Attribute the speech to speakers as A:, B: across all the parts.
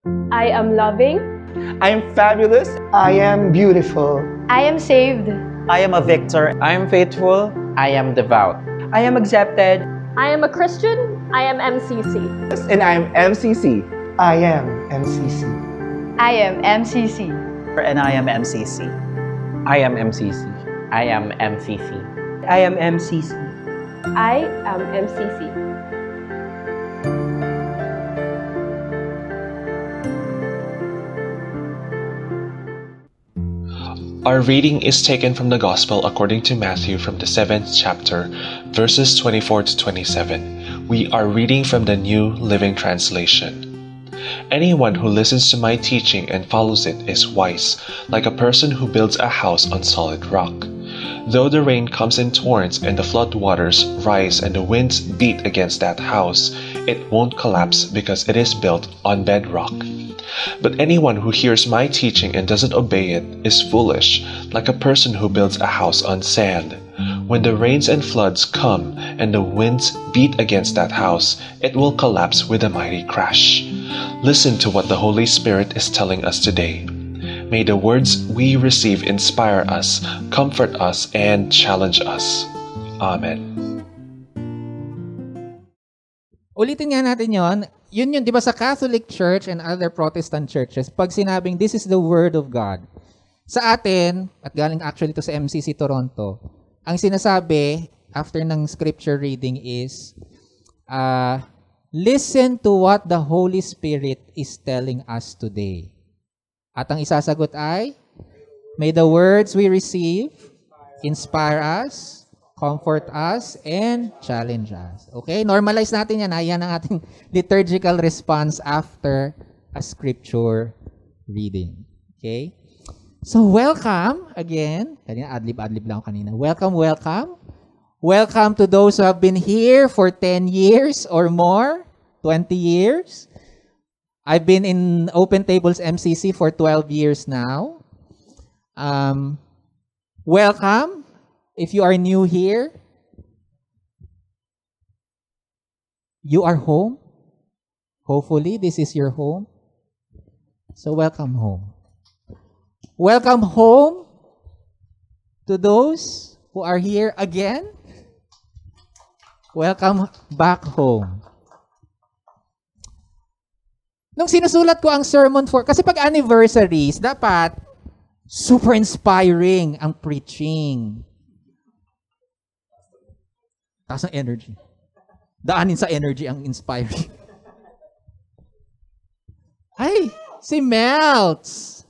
A: I am loving.
B: I am fabulous.
C: I am beautiful.
A: I am saved.
D: I am a victor.
E: I am faithful. I am devout.
D: I am accepted.
A: I am a Christian. I am MCC.
B: And I am MCC.
C: I am MCC.
F: I am MCC.
D: And I am MCC.
E: I am MCC. I am MCC.
D: I am MCC.
A: I am MCC.
G: Our reading is taken from the Gospel according to Matthew from the 7th chapter, verses 24 to 27. We are reading from the New Living Translation. Anyone who listens to my teaching and follows it is wise, like a person who builds a house on solid rock. Though the rain comes in torrents and the flood waters rise and the winds beat against that house, it won't collapse because it is built on bedrock. But anyone who hears my teaching and doesn't obey it is foolish, like a person who builds a house on sand. When the rains and floods come and the winds beat against that house, it will collapse with a mighty crash. Listen to what the Holy Spirit is telling us today. May the words we receive inspire us, comfort us, and challenge us. Amen.
H: Ulitin nga natin yon. Yun, di ba sa Catholic Church and other Protestant churches, pag sinabing this is the Word of God, sa atin, at galing actually to sa MCC Toronto, ang sinasabi after ng scripture reading is, listen to what the Holy Spirit is telling us today. At ang isasagot ay, may the words we receive inspire us, comfort us, and challenge us. Okay? Normalize natin yan. Yan ang ating liturgical response after a scripture reading. Okay? So, welcome again. Kanina, adlib lang ako kanina. Welcome, welcome. Welcome to those who have been here for 10 years or more, 20 years. I've been in Open Tables MCC for 12 years now. Welcome. If you are new here, you are home. Hopefully, this is your home. So, welcome home. Welcome home to those who are here again. Welcome back home. Nung sinusulat ko ang sermon for, kasi pag anniversaries, dapat super inspiring ang preaching. Taas ng energy. Daanin sa energy ang inspiring. Ay, si Melts.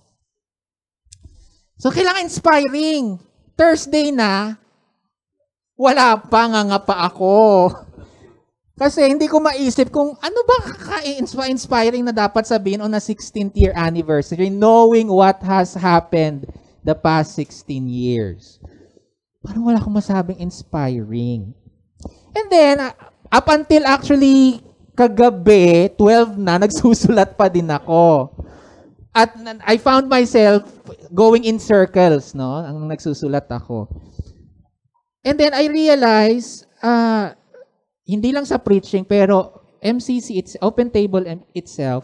H: So, kailangan inspiring. Thursday na, wala pa nga pa ako. Kasi hindi ko maisip kung ano ba inspiring na dapat sabihin on a 16th year anniversary, knowing what has happened the past 16 years. Parang wala akong masabing inspiring. And then, up until actually kagabi, 12 na, nagsusulat pa din ako. At I found myself going in circles, no? Ang nagsusulat ako. And then I realized, hindi lang sa preaching, pero MCC, it's Open Table itself,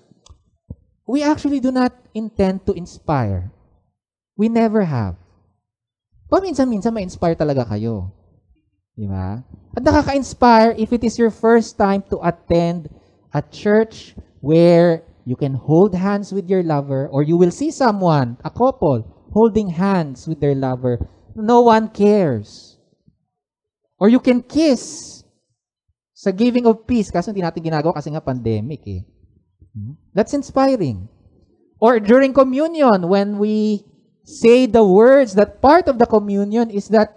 H: we actually do not intend to inspire. We never have. Paminsan-minsan ma-inspire talaga kayo. Di ba? At nakaka-inspire if it is your first time to attend a church where you can hold hands with your lover, or you will see someone, a couple, holding hands with their lover. No one cares. Or you can kiss sa giving of peace, kasi hindi natin ginagawa kasi nga pandemic eh. That's inspiring. Or during communion, when we say the words, that part of the communion is that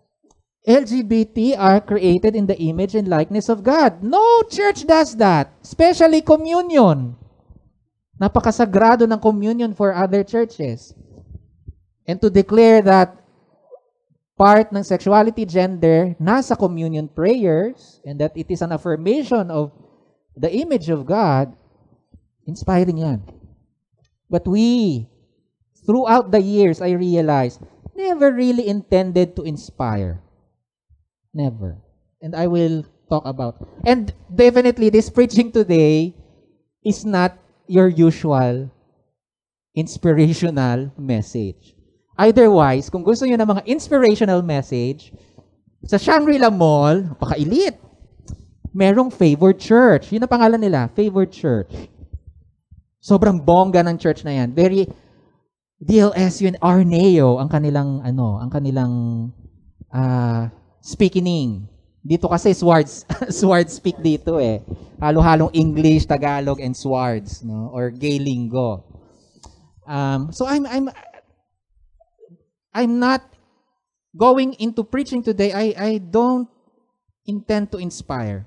H: LGBT are created in the image and likeness of God. No church does that. Especially communion. Napakasagrado ng communion for other churches. And to declare that part ng sexuality, gender, nasa communion prayers, and that it is an affirmation of the image of God, inspiring yan. But we, throughout the years, I realized, never really intended to inspire. Never. And I will talk about. And definitely, this preaching today is not your usual inspirational message. Otherwise, kung gusto niyo ng mga inspirational message, sa Shangri-La Mall, napaka-elite, merong Favored Church. Yun ang pangalan nila, Favored Church. Sobrang bongga ng church na yan. Very DLSU and Arneo ang kanilang speaking. Dito kasi swords speak dito eh. Halo-halong English, Tagalog and swords, no? Or gay lingo. So I'm not going into preaching today. I don't intend to inspire.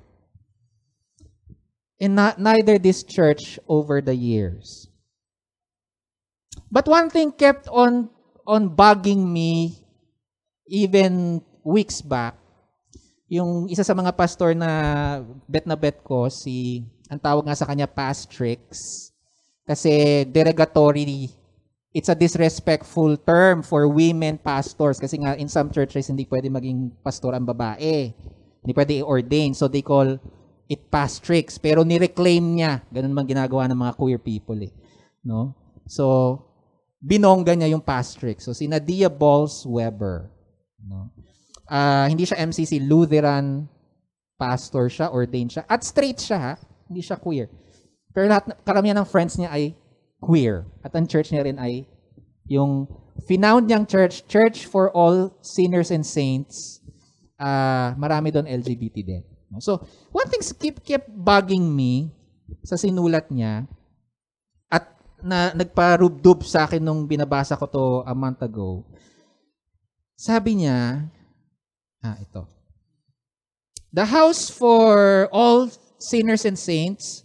H: And neither this church over the years. But one thing kept on bugging me even weeks back. Yung isa sa mga pastor na bet ko, ang tawag nga sa kanya Pastrix. Kasi derogatory, it's a disrespectful term for women pastors. Kasi nga in some churches, hindi pwede maging pastor ang babae. Hindi pwede i-ordain. So they call it Pastrix. Pero ni-reclaim niya. Ganun man ginagawa ng mga queer people eh. No? So, binongga niya yung Pastrix. So, si Nadia Balls Weber. No? Hindi siya MCC, Lutheran pastor siya, ordained siya. At straight siya ha. Hindi siya queer. Pero karamihan ng friends niya ay queer. At ang church niya rin ay yung finound niyang church, Church for All Sinners and Saints. Marami doon LGBT din. So, one thing kept bugging me sa sinulat niya at nagparubdub sa akin nung binabasa ko to a month ago. Sabi niya, ito. The house for all sinners and saints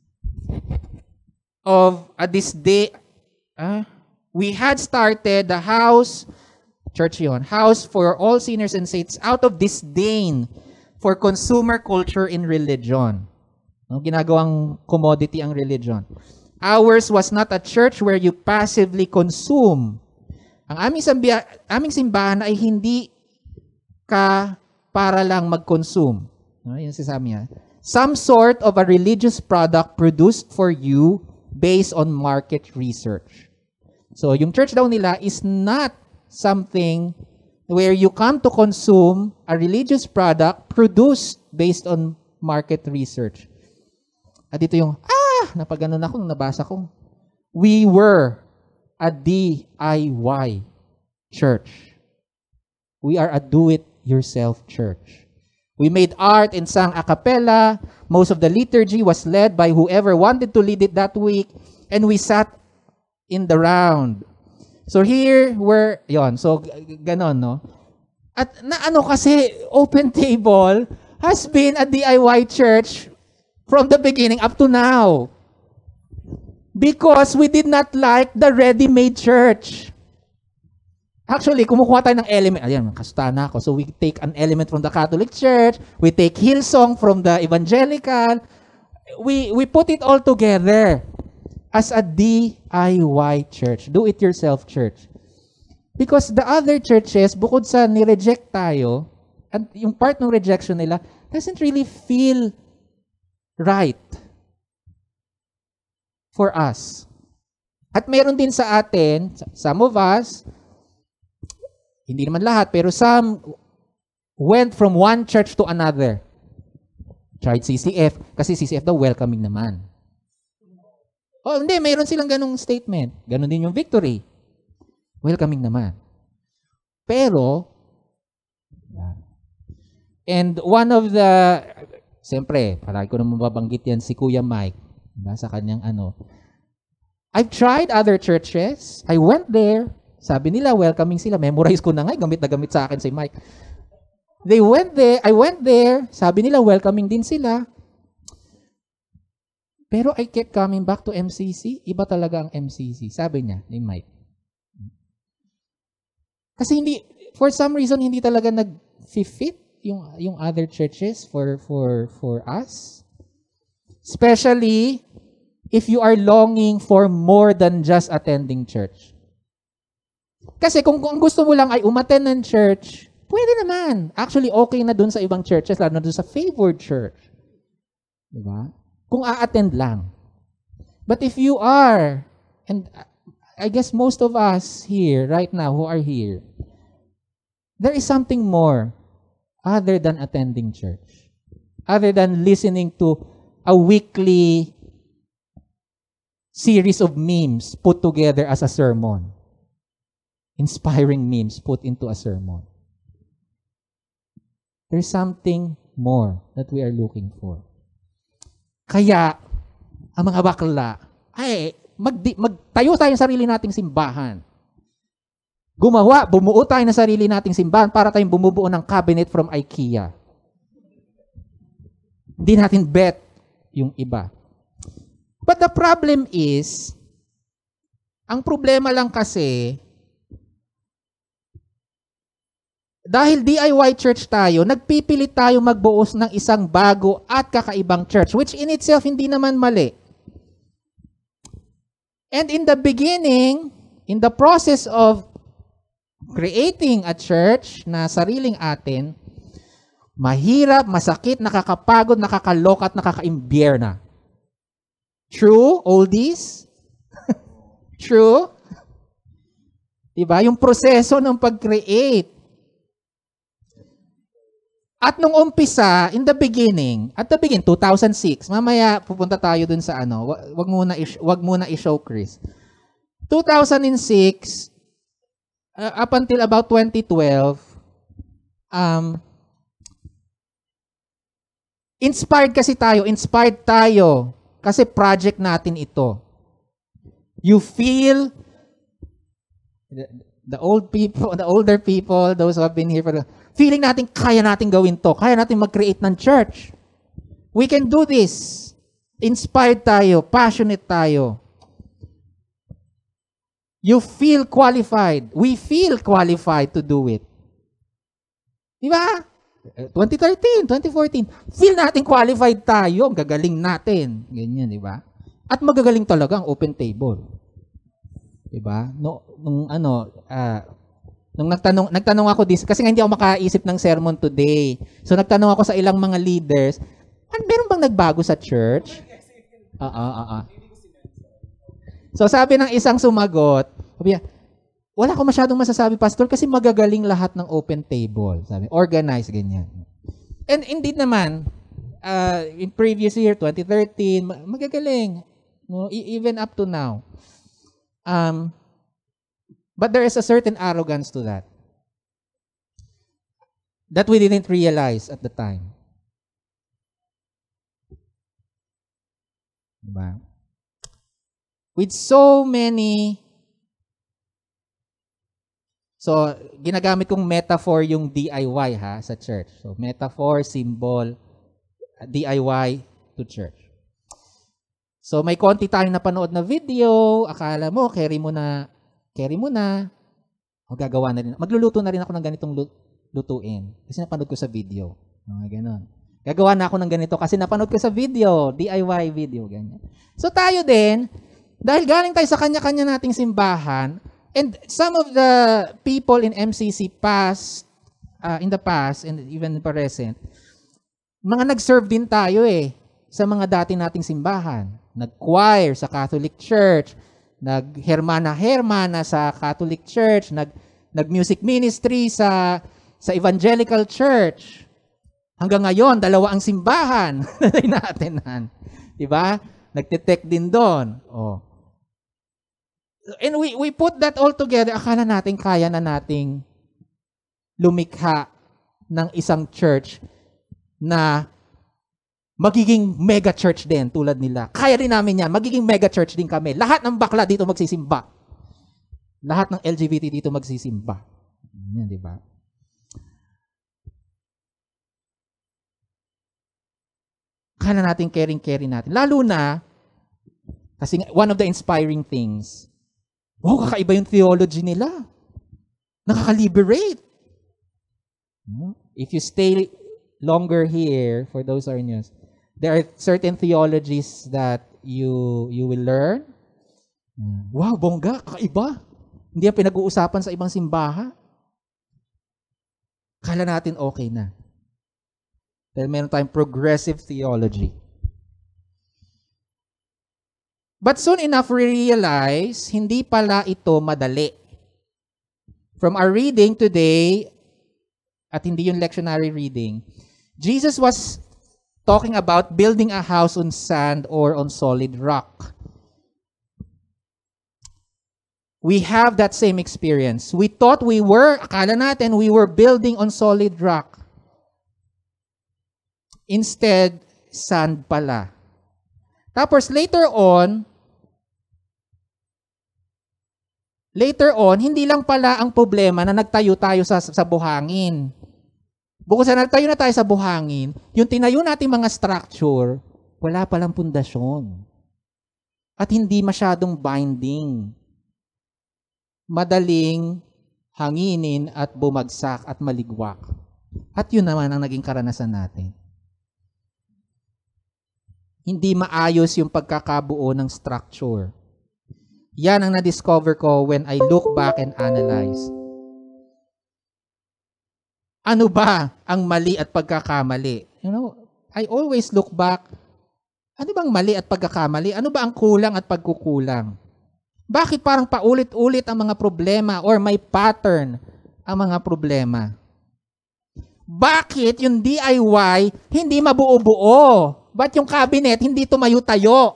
H: of this day, we had started the house for all sinners and saints out of disdain for consumer culture in religion. No, ginagawang commodity ang religion. Ours was not a church where you passively consume. Ang aming simbahan ay hindi ka para lang mag-consume. No, yun sinasabi niya. Some sort of a religious product produced for you based on market research. So, yung church daw nila is not something where you come to consume a religious product produced based on market research. At dito yung, napaganon ako nung nabasa ko. We were a DIY church. We are a do-it-yourself church. We made art and sang a cappella. Most of the liturgy was led by whoever wanted to lead it that week. And we sat in the round. So here so ganon, no? At kasi Open Table has been a DIY church from the beginning up to now. Because we did not like the ready-made church. Actually, kumukuha tayo ng element. Ayan, kasuta na ako. So we take an element from the Catholic Church. We take Hillsong from the Evangelical. We put it all together as a DIY church. Do-it-yourself church. Because the other churches, bukod sa ni-reject tayo, at yung part ng rejection nila, doesn't really feel right for us. At meron din sa atin, some of us, hindi naman lahat, pero some went from one church to another. Tried CCF, kasi CCF daw welcoming naman. Hindi, mayroon silang ganung statement. Ganon din yung Victory. Welcoming naman. Pero, and one of the, siyempre, palagi ko naman mababanggit yan si Kuya Mike, sa kanyang I've tried other churches. I went there. Sabi nila, welcoming sila. Memorize ko na nga, gamit na gamit sa akin si Mike. I went there. Sabi nila, welcoming din sila. Pero I kept coming back to MCC. Iba talaga ang MCC. Sabi niya, ni Mike. Kasi for some reason, hindi talaga nag-fit yung other churches for us. Especially if you are longing for more than just attending church. Kasi kung gusto mo lang ay umattend ng church, pwede naman. Actually, okay na dun sa ibang churches, lalo na dun sa favored church. Diba? Kung a-attend lang. But if you are, and I guess most of us here right now who are here, there is something more other than attending church, other than listening to a weekly series of memes put together as a sermon. Inspiring memes put into a sermon. There's something more that we are looking for. Kaya, ang mga bakla, ay, magtayo tayo ng sarili nating simbahan. Bumuo tayo ng sarili nating simbahan para tayong bumubuo ng cabinet from IKEA. Hindi natin bet yung iba. But the problem is, ang problema lang kasi, dahil DIY church tayo, nagpipilit tayo magbuos ng isang bago at kakaibang church, which in itself hindi naman mali. And in the beginning, in the process of creating a church na sariling atin, mahirap, masakit, nakakapagod, nakakaloka at nakaka-imbierna. True, oldies? True? Diba? Yung proseso ng pag-create. At nung umpisa, in the beginning, 2006, mamaya pupunta tayo dun sa wag muna i-show Chris. 2006, up until about 2012, inspired tayo kasi project natin ito. You feel, the older people, those who have been here for feeling natin, kaya natin gawin to. Kaya natin mag-create ng church. We can do this. Inspired tayo. Passionate tayo. You feel qualified. We feel qualified to do it. Diba? 2013, 2014. Feel natin qualified tayo. Ang gagaling natin. Ganyan, diba? At magagaling talaga ang open table. Diba? Nung nagtanong ako kasi nga hindi ako makaisip ng sermon today. So nagtanong ako sa ilang mga leaders, meron bang nagbago sa church? So sabi ng isang sumagot, sabi niya, wala ko masyadong masasabi, Pastor, kasi magagaling lahat ng open table. Sabi, organized, ganyan. And indeed naman, in previous year, 2013, magagaling. No? Even up to now. But there is a certain arrogance to that we didn't realize at the time. Diba? With so many, so ginagamit kong metaphor yung DIY sa church. So metaphor, symbol, DIY to church. So may konti tayong napanood na video, akala mo, carry mo na, gagawa na rin. Magluluto na rin ako ng ganitong lutuin. Kasi napanood ko sa video. Mga ganon. Gagawa na ako ng ganito kasi napanood ko sa video. DIY video. Ganyan. So tayo din, dahil galing tayo sa kanya-kanya nating simbahan, and some of the people in MCC in the past, and even present, mga nag-serve din tayo sa mga dati nating simbahan. Nag-choir sa Catholic Church, nag-hermana sa Catholic Church, nag-music ministry sa Evangelical Church. Hanggang ngayon, 2 ang simbahan natin. Diba? Nagtitech din doon. Oh. And we put that all together. Akala natin kaya na nating lumikha ng isang church na magiging mega church din tulad nila. Kaya rin namin yan. Magiging mega church din kami. Lahat ng bakla dito magsisimba. Lahat ng LGBT dito magsisimba. Yan, di ba? Kaya natin caring natin. Lalo na, kasi one of the inspiring things, wow, kakaiba yung theology nila. Nakaka-liberate. If you stay longer here, for those who are new, there are certain theologies that you will learn. Wow, bongga, kakaiba. Hindi yan pinag-uusapan sa ibang simbahan. Kala natin okay na. Dahil meron tayong progressive theology. But soon enough, we realize, hindi pala ito madali. From our reading today, at hindi yung lectionary reading, Jesus was talking about building a house on sand or on solid rock. We have that same experience. We thought akala natin we were building on solid rock. Instead, sand pala. Tapos later on, hindi lang pala ang problema na nagtayo tayo sa buhangin. Bukod sa nagtayo na tayo sa buhangin, yung tinayo nating mga structure, wala palang pundasyon. At hindi masyadong binding. Madaling hanginin at bumagsak at maligwak. At yun naman ang naging karanasan natin. Hindi maayos yung pagkakabuo ng structure. Yan ang na-discover ko when I look back and analyze. Ano ba ang mali at pagkakamali? I always look back. Ano bang mali at pagkakamali? Ano ba ang kulang at pagkukulang? Bakit parang paulit-ulit ang mga problema or may pattern ang mga problema? Bakit yung DIY hindi mabuo-buo? Ba't yung cabinet hindi tumayo-tayo?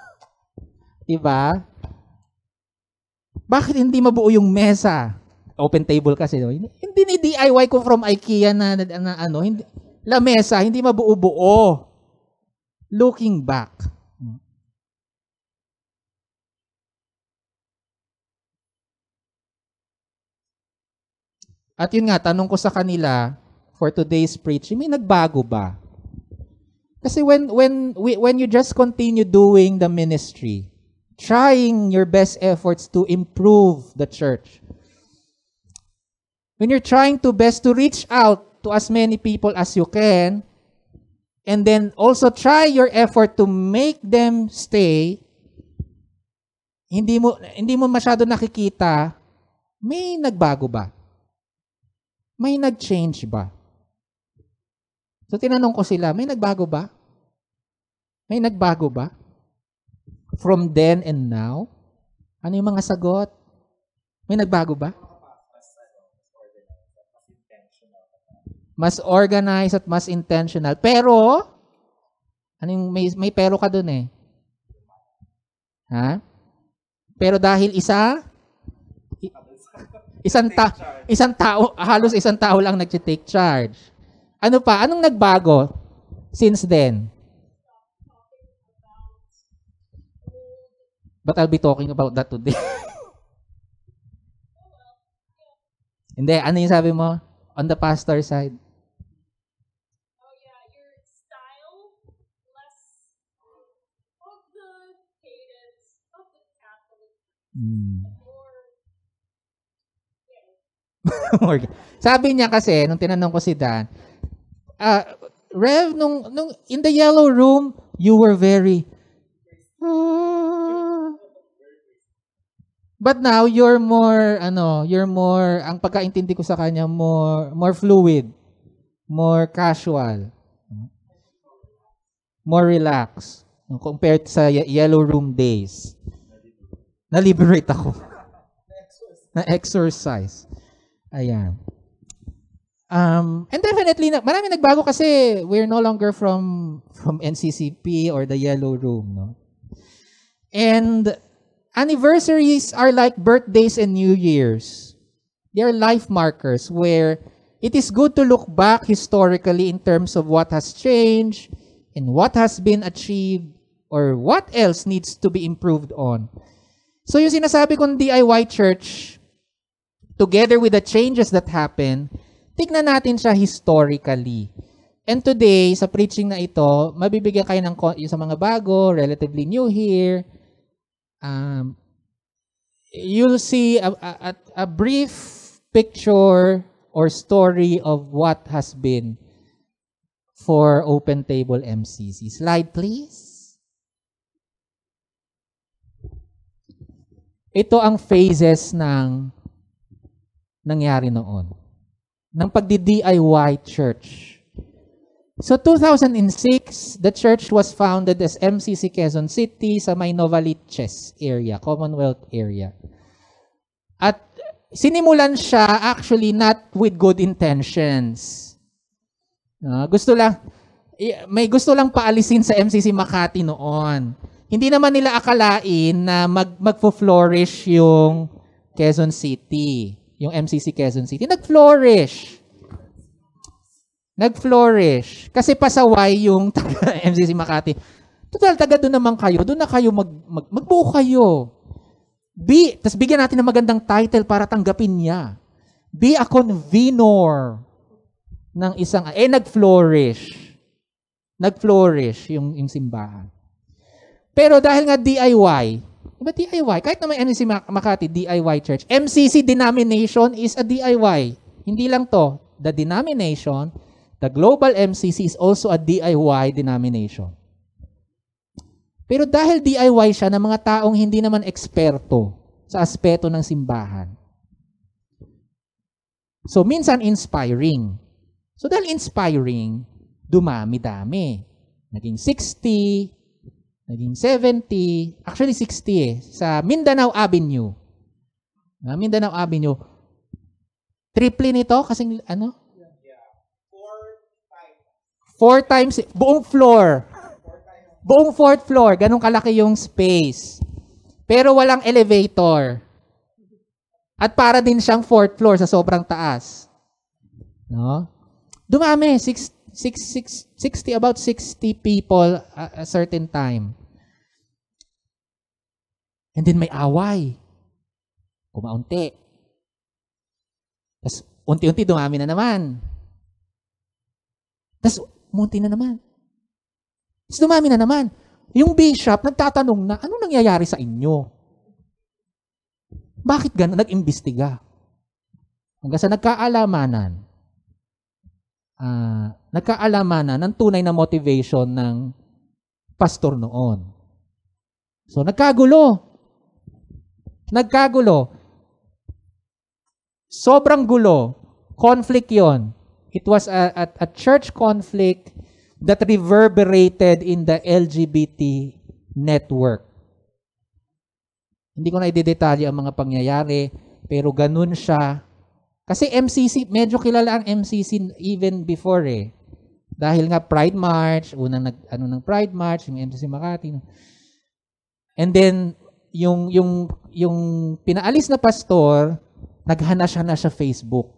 H: Diba? Bakit hindi mabuo yung mesa? Open table kasi. No? Hindi ni DIY ko from IKEA na hindi, la mesa, hindi mabuo-buo. Looking back. At yun nga, tanong ko sa kanila for today's preaching, may nagbago ba? Kasi when you just continue doing the ministry, trying your best efforts to improve the church, when you're trying to best to reach out to as many people as you can, and then also try your effort to make them stay, hindi mo masyado nakikita, may nagbago ba? May nag-change ba? So tinanong ko sila, may nagbago ba? May nagbago ba? From then and now? Ano yung mga sagot? May nagbago ba? Mas organized at mas intentional. Pero, ano yung may pero ka dun eh? Ha? Pero dahil halos isang tao lang nag-take charge. Ano pa? Anong nagbago since then? But I'll be talking about that today. Hindi, ano yung sabi mo? On the pastor side.
A: Oh yeah, your style, less of the cadence of the Catholic, more
H: Sabi niya kasi, nung tinanong ko si Dan, Rev, nung in the yellow room, you were very, but now you're more, ang pagkaintindi ko sa kanya, more fluid, more casual, more relaxed, compared sa yellow room days. Na-liberate ako. Na-exercise. Ayan. And definitely, marami nagbago kasi we're no longer from NCCP or the yellow room. No? And anniversaries are like birthdays and New Year's. They are life markers where it is good to look back historically in terms of what has changed and what has been achieved or what else needs to be improved on. So yung sinasabi kong DIY church, together with the changes that happen, tignan natin siya historically. And today, sa preaching na ito, mabibigyan kayo ng sa mga bago, relatively new here. You'll see a brief picture or story of what has been for Open Table MCC. Slide, please. Ito ang phases ng nangyari noon. Ng pagdi-DIY church. So 2006, the church was founded as MCC Quezon City sa may Novaliches area, Commonwealth area. At sinimulan siya actually not with good intentions. May gusto lang paalisin sa MCC Makati noon. Hindi naman nila akalain na magfo-flourish yung Quezon City, yung MCC Quezon City. Nag-flourish. Kasi pasaway yung MCC Makati. Total, taga doon naman kayo. Doon na kayo magbuo kayo. Tapos bigyan natin ng magandang title para tanggapin niya. Be a convenor ng isang, nag-flourish. Nag-flourish yung simbahan. Pero dahil nga DIY, diba DIY? Kahit na may MCC Makati, DIY church. MCC denomination is a DIY. Hindi lang to. The denomination, the global MCC is also a DIY denomination. Pero dahil DIY siya ng mga taong hindi naman eksperto sa aspeto ng simbahan. So, minsan inspiring. So, dahil inspiring, dumami-dami. Naging 60, naging 70, actually 60 sa Mindanao Avenue. Mindanao Avenue. Triple nito kasing ano? 4 times, buong floor. Buong 4th floor, ganun kalaki yung space. Pero walang elevator. At para din siyang 4th floor sa sobrang taas. No? Dumami, 60, about 60 people a certain time. And then may away. Kumaunti. Tapos unti-unti dumami na naman. Tapos munti na naman. Tapos dumami na naman. Yung bishop nagtatanong na, ano nangyayari sa inyo? Bakit gano'n? Nag-imbestiga. Hanggang sa nagkaalamanan ng tunay na motivation ng pastor noon. So, nagkagulo. Sobrang gulo. Conflict yon. It was a church conflict that reverberated in the LGBT network. Hindi ko na i-detalye ang mga pangyayari, pero ganun siya. Kasi MCC, medyo kilala ang MCC even before eh. Dahil nga Pride March, unang ng Pride March, yung MCC Makati. And then, yung pinaalis na pastor, naghana siya Facebook.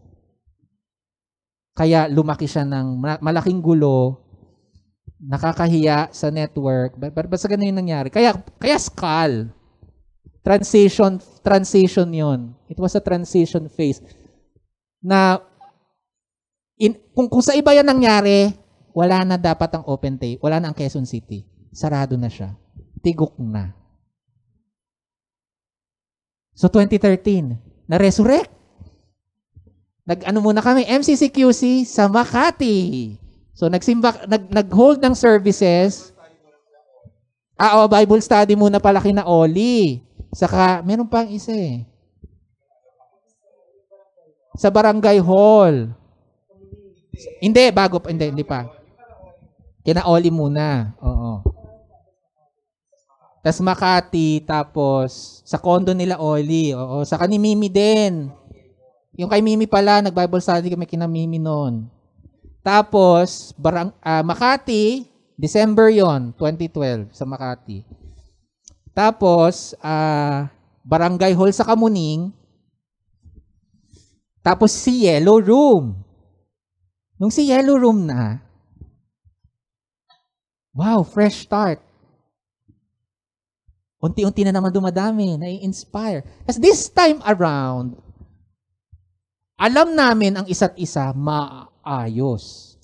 H: Kaya lumaki siya ng malaking gulo, nakakahiya sa network. Basta ganun yung nangyari. Kaya skull. Transition yon. It was a transition phase. Na kung sa iba yan nangyari, wala na dapat ang Open Tay, wala na ang Quezon City. Sarado na siya. Tigok na. So 2013, na-resurrect. Muna kami, MCCQC sa Makati. So nag-hold ng services. Bible study muna pala kina Oli. Saka, meron pang isa eh. Sa Barangay Hall. Hindi pa. Kina Oli muna. Oo. Tapos Makati, tapos sa condo nila Oli. Oo. Saka ni Mimi din. Yung kay Mimi pala, nag-Bible study kami kina Mimi noon. Tapos, Makati, December yon 2012, sa Makati. Tapos, Barangay Hall sa Kamuning. Tapos si Yellow Room. Nung si Yellow Room na, wow, fresh start. Unti-unti na naman dumadami, nai-inspire. Kasi this time around, alam namin ang isa't isa maayos.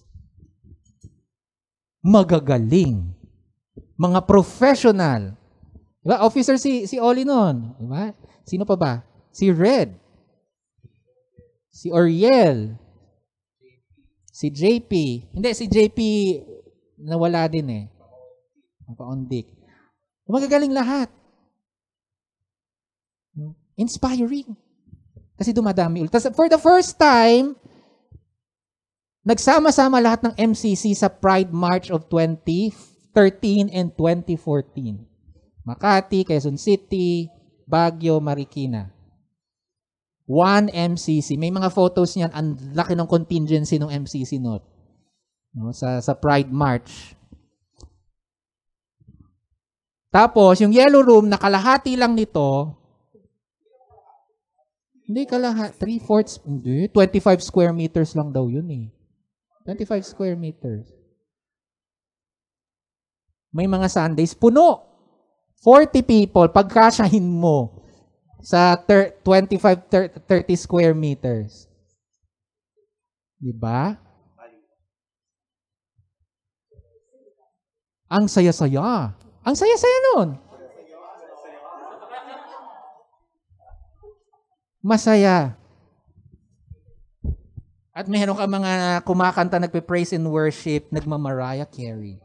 H: Magagaling. Mga professional. Diba? Officer si Oli noon. Diba? Sino pa ba? Si Red. Si Oriel. Si JP. Hindi, si JP nawala din eh. Mapa-ondik. Magagaling lahat. Inspiring. Kasi dumadami ulit. For the first time, Nagsama-sama lahat ng MCC sa Pride March of 2013 and 2014. Makati, Quezon City, Baguio, Marikina. 1 MCC. May mga photos niyan. Ang laki ng contingency ng MCC noon. No, sa Pride March. Tapos, yung Yellow Room, nakalahati lang nito. Hindi kalahati. 3/4. Hindi. 25 square meters lang daw yun eh. 25 square meters. May mga Sundays, puno. 40 people, pagkasyahin mo sa 25-30 square meters. Diba? Ang saya-saya. Ang saya-saya nun. Masaya. At meron ka mga kumakanta, nagpe-praise and worship, nagma-Mariah Carey.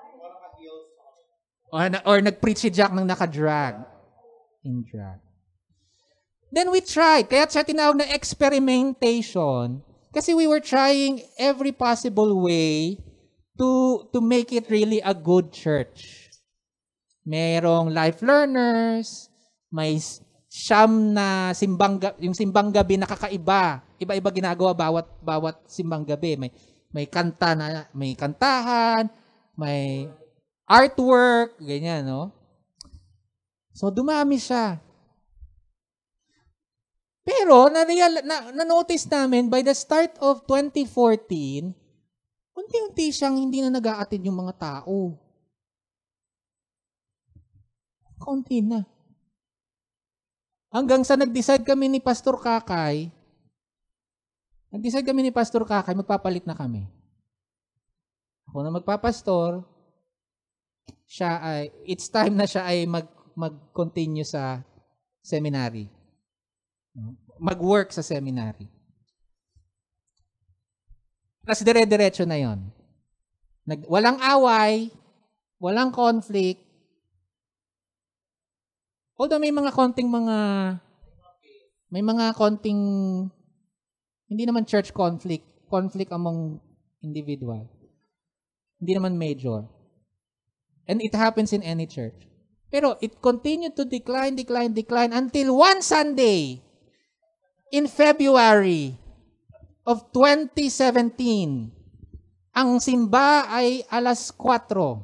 H: Or nag-preach si Jack ng naka-drag. In drag. Then we tried. Kaya siya tinawag na experimentation. Kasi we were trying every possible way to make it really a good church. Merong life learners, may siyam na yung simbang gabi na kakaiba. Iba-iba ginagawa bawat simbang gabi. May kanta na, may kantahan, may artwork, ganyan, no? So dumami siya. Pero na-notice namin by the start of 2014, unti-unti siyang hindi na nag-a-attend yung mga tao. Kaunti na. Hanggang sa nag-decide kami ni Pastor Kakay, magpapalit na kami. Ako na magpapastor, it's time na siya ay mag-continue sa seminary. Mag-work sa seminary. Tapos dire-diretso na yon. Walang away, walang conflict. Although may mga konting hindi naman church conflict among individual. Hindi naman major. And it happens in any church. Pero it continued to decline until one Sunday in February of 2017. Ang simba ay alas 4.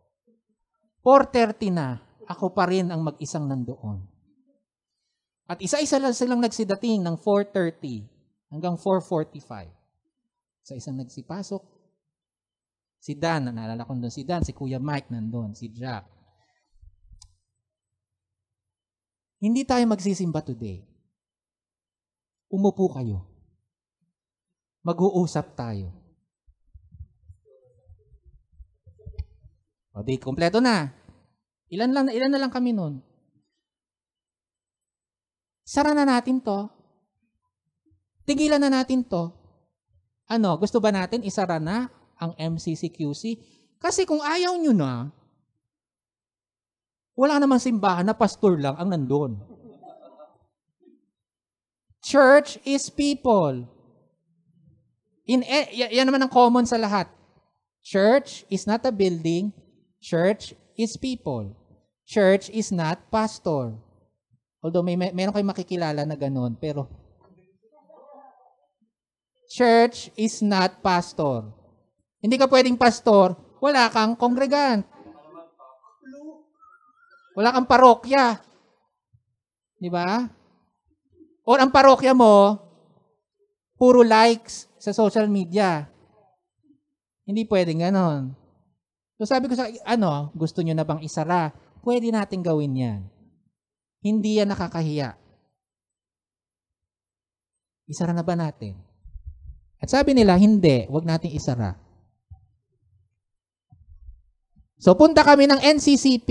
H: 4:30 na. Ako pa rin ang mag-isang nandoon. At isa-isa lang silang nagsidating ng 4:30 hanggang 4:45. Isa-isang nagsipasok. Si Dan, naalala ko doon si Dan, si Kuya Mike nandun, si Jack. Hindi tayo magsisimba today. Umupo kayo. Mag-uusap tayo. O di, kompleto na. Ilan na lang kami nun. Sara na natin to. Tigilan na natin to. Ano, gusto ba natin isara na ang MCCQC? Kasi kung ayaw nyo na, wala namang simbahan na pastor lang ang nandun. Church is people. Yan naman ang common sa lahat. Church is not a building. Church is people. Church is not pastor. Although meron kayong makikilala na ganun, pero church is not pastor. Hindi ka pwedeng pastor, wala kang congregant. Wala kang parokya. Di ba? O ang parokya mo, puro likes sa social media. Hindi pwedeng ganon. So sabi ko sa, gusto nyo na bang isara? Pwede natin gawin yan. Hindi yan nakakahiya. Isara na ba natin? At sabi nila, hindi, wag natin isara. So punta kami ng NCCP.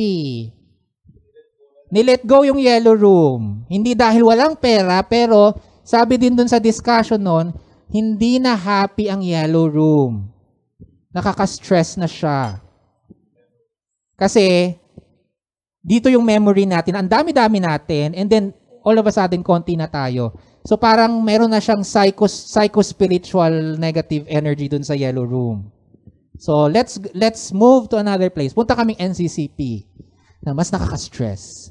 H: Nilet go yung Yellow Room. Hindi dahil walang pera, pero sabi din dun sa discussion nun, hindi na happy ang Yellow Room. Nakaka-stress na siya. Kasi, dito yung memory natin, ang dami-dami natin, and then, all of a sudden, konti na tayo. So parang meron na siyang psycho-spiritual negative energy dun sa yellow room. So let's move to another place. Punta kaming NCCP na mas nakaka-stress.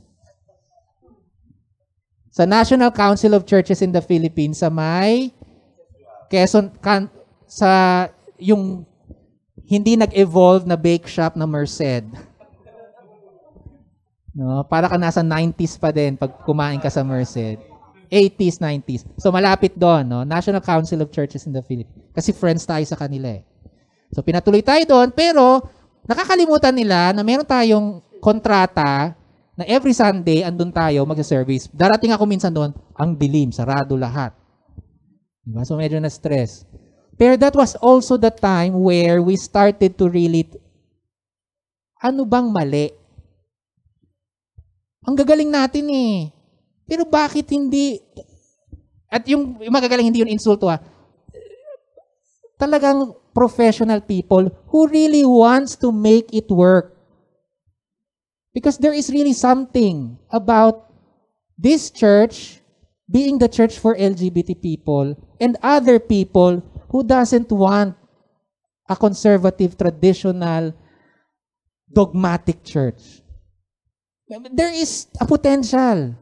H: Sa National Council of Churches in the Philippines sa may Quezon, sa yung hindi nag-evolve na bake shop na Merced. No, para ka nasa 90s pa din pag kumain ka sa Merced. 80s, 90s. So malapit doon, no? National Council of Churches in the Philippines. Kasi friends tayo sa kanila eh. So pinatuloy tayo doon, pero nakakalimutan nila na meron tayong kontrata na every Sunday andun tayo magsa-service. Darating ako minsan doon, ang dilim, sarado lahat. Diba? So medyo na-stress. Pero that was also the time where we started to really, ano bang mali? Ang gagaling natin eh. Pero bakit hindi? At yung magagaling, hindi yun insulto ha. Talagang professional people who really wants to make it work. Because there is really something about this church being the church for LGBT people and other people who doesn't want a conservative, traditional, dogmatic church. There is a potential.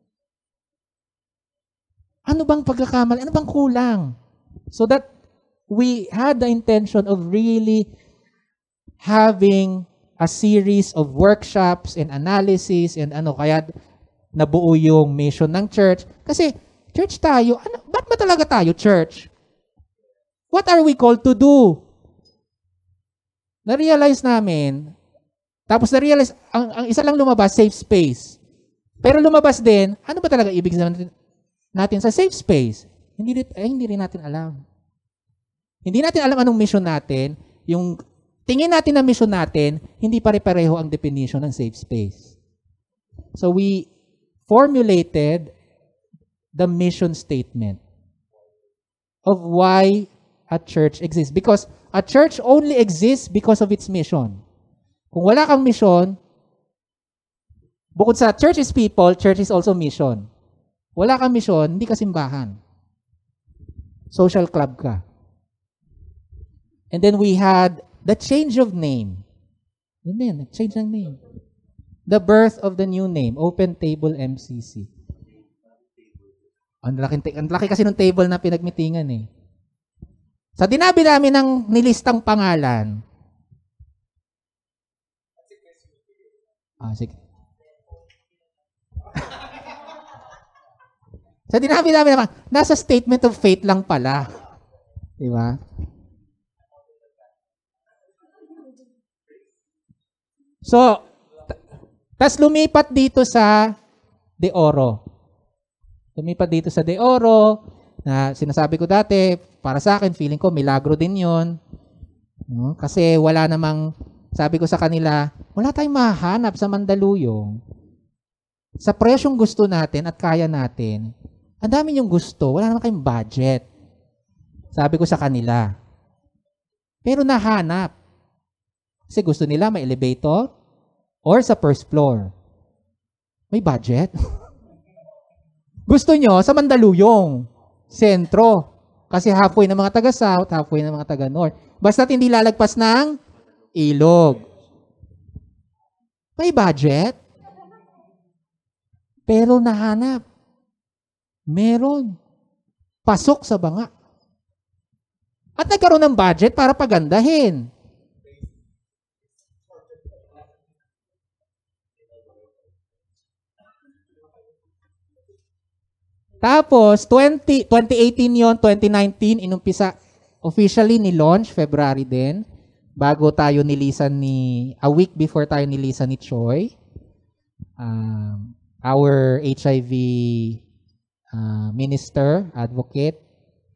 H: Ano bang pagkakamali? Ano bang kulang? So that we had the intention of really having a series of workshops and analysis and kaya nabuo yung mission ng church. Kasi church tayo, ba't ba talaga tayo church? What are we called to do? Na-realize namin, tapos na-realize, ang isa lang lumabas, safe space. Pero lumabas din, ano ba talaga ibig sabihin natin sa safe space? Hindi rin natin alam. Hindi natin alam anong mission natin. Yung tingin natin na mission natin, hindi pare-pareho ang definition ng safe space. So we formulated the mission statement of why a church exists. Because a church only exists because of its mission. Kung wala kang mission, bukod sa church is people, church is also mission. Wala kang mission, hindi ka simbahan. Social club ka. And then we had the change of name. Yun, change ng name. The birth of the new name, Open Table MCC. Ang laki kasi ng table na pinagmitingan eh. Sa dinabi namin ng nilistang pangalan. Sige. Sa dinabi namin naman, nasa statement of faith lang pala. Di ba? So, tas lumipat dito sa De Oro. Lumipat dito sa De Oro, na sinasabi ko dati, para sa akin, feeling ko, milagro din yon. No? Kasi wala namang, sabi ko sa kanila, wala tayong mahanap sa Mandaluyong. Sa presyong gusto natin at kaya natin, ang dami yung gusto, wala naman kayong budget. Sabi ko sa kanila. Pero nahanap. Kasi gusto nila may elevator or sa first floor. May budget. Gusto nyo sa Mandaluyong, sentro. Kasi halfway ng mga taga-south, halfway ng mga taga-north. Basta't hindi lalagpas ng ilog. May budget. Pero nahanap. Meron. Pasok sa banga. At nagkaroon ng budget para pagandahin. Tapos, 2018 yon, 2019, inumpisa, officially ni-launch, February din, bago tayo nilisan a week before tayo nilisan ni Choi, our HIV minister, advocate,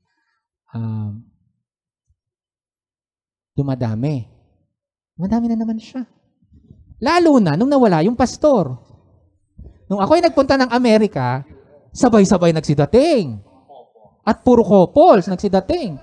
H: dumadami. Dumadami na naman siya. Lalo na, nung nawala yung pastor. Nung ako'y nagpunta ng Amerika, sabay-sabay nagsidating. At puro couples nagsidating.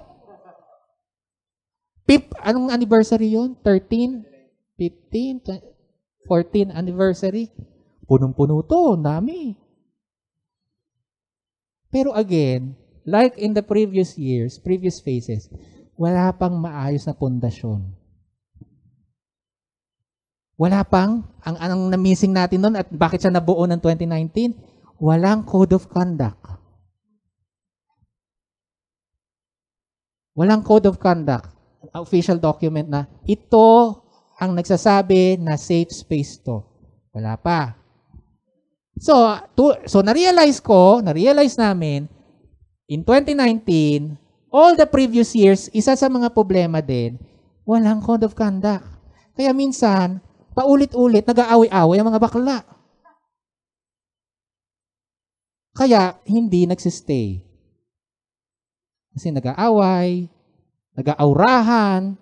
H: Anong anniversary yun? 13? 15? 14 anniversary? Punong-puno to. Dami. Pero again, like in the previous years, previous phases, wala pang maayos na pundasyon. Wala pang, ang na-missing natin noon at bakit siya nabuo ng 2019, walang code of conduct. Walang code of conduct, official document na ito ang nagsasabi na safe space to. Wala pa. So na-realize namin, in 2019, all the previous years, isa sa mga problema din, walang code of conduct. Kaya minsan, paulit-ulit, nag-aaway-away ang mga bakla. Kaya, hindi nagsistay. Kasi nag-aaway, nag-aurahan,